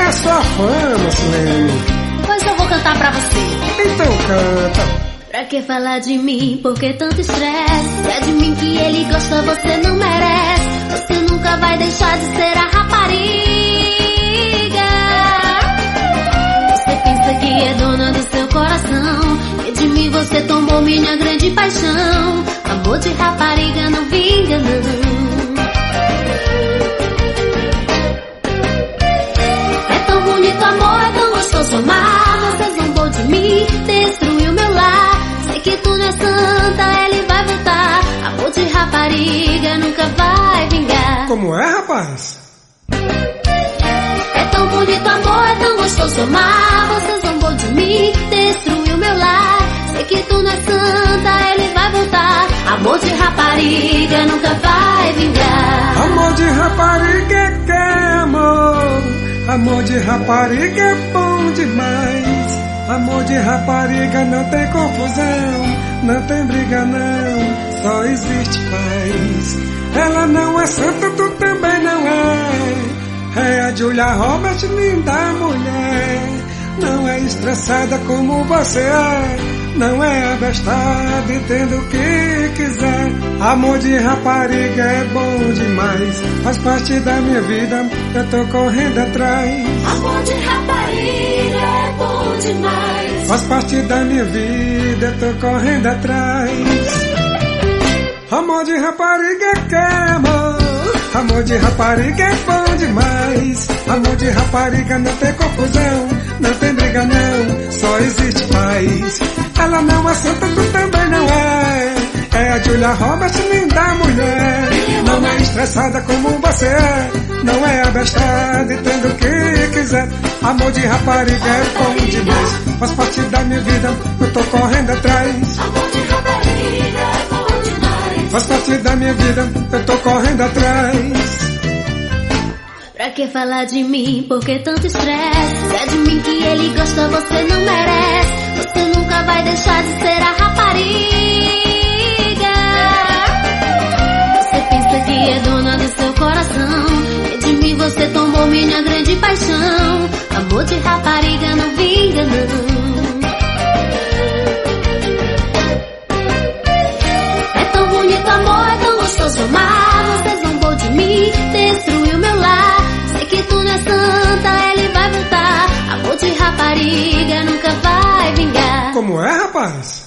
é sua fama, Silene. Pois eu vou cantar pra você. Então canta. Pra que falar de mim, por que tanto estresse? Se é de mim que ele gosta, você não merece. Você nunca vai deixar de ser a rapariga. Você pensa que é dona do seu coração, e de mim você tomou minha grande paixão. Amor de rapariga não vinga, não. É tão bonito amor, é tão gostoso amar. Você zombou de mim, destruiu meu lar. Sei que tu não é santa, ele vai voltar. Amor de rapariga nunca vai vingar. Como é, rapaz? É tão bonito amor, é tão gostoso amar. Você zombou de mim, destruiu meu lar. Sei que tu não é santa, ele vai voltar. Amor de rapariga nunca vai vingar. Amor de rapariga é que é amor. Amor de rapariga é bom demais. Amor de rapariga não tem confusão, não tem briga não, só existe paz. Ela não é santa, tu também não é. É a Julia Roberts, linda mulher. Não é estressada como você é, não é abestada e tendo o que quiser. Amor de rapariga é bom demais, faz parte da minha vida, eu tô correndo atrás. Amor de rapariga é bom demais, faz parte da minha vida, eu tô correndo atrás. Amor de rapariga é que é amor. Amor de rapariga é bom demais. Amor de rapariga não tem confusão, não tem briga não, só existe paz. Ela não é santa, tu também não é. É a Julia Roberts, linda mulher. Não é estressada como você é, não é abestada e tendo o que quiser. Amor de rapariga é bom demais, faz parte da minha vida, eu tô correndo atrás. amor de rapariga é bom demais, Faz parte da minha vida, eu tô correndo atrás. Pra que falar de mim, por que tanto estresse? Se é de mim que ele gosta, você não merece. Você nunca vai deixar de ser a rapariga. Você pensa que é dona do seu coração, e de mim você tomou minha grande paixão. Amor de rapariga não vinga não. É tão bonito amor, é tão gostoso amar. Você zombou de mim, destruiu meu lar. Sei que tu não é santa, ele vai voltar. Amor de rapariga nunca vai vingar. Como é, rapaz?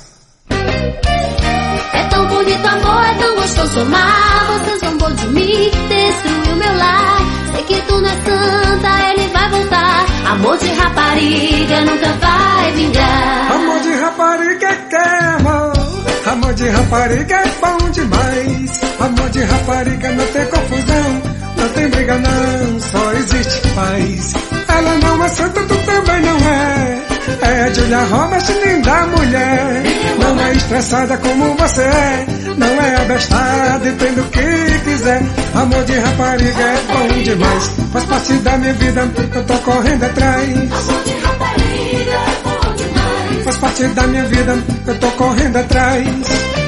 É tão bonito amor, é tão gostoso amar. Você zombou de mim, destruiu meu lar. Sei que tu não é santa, ele vai voltar. Amor de rapariga nunca vai vingar. Amor de rapariga é que é amor. Amor de rapariga é bom demais. Amor de rapariga não tem confusão, não tem briga não, só existe paz. Ela não é santa, tu também não é. É a Julia Roberts, linda mulher. Não é estressada como você é, não é abestada e tendo o que quiser. Amor de rapariga é bom demais, faz parte da minha vida, eu tô correndo atrás. Amor de rapariga é bom demais, Faz parte da minha vida, eu tô correndo atrás.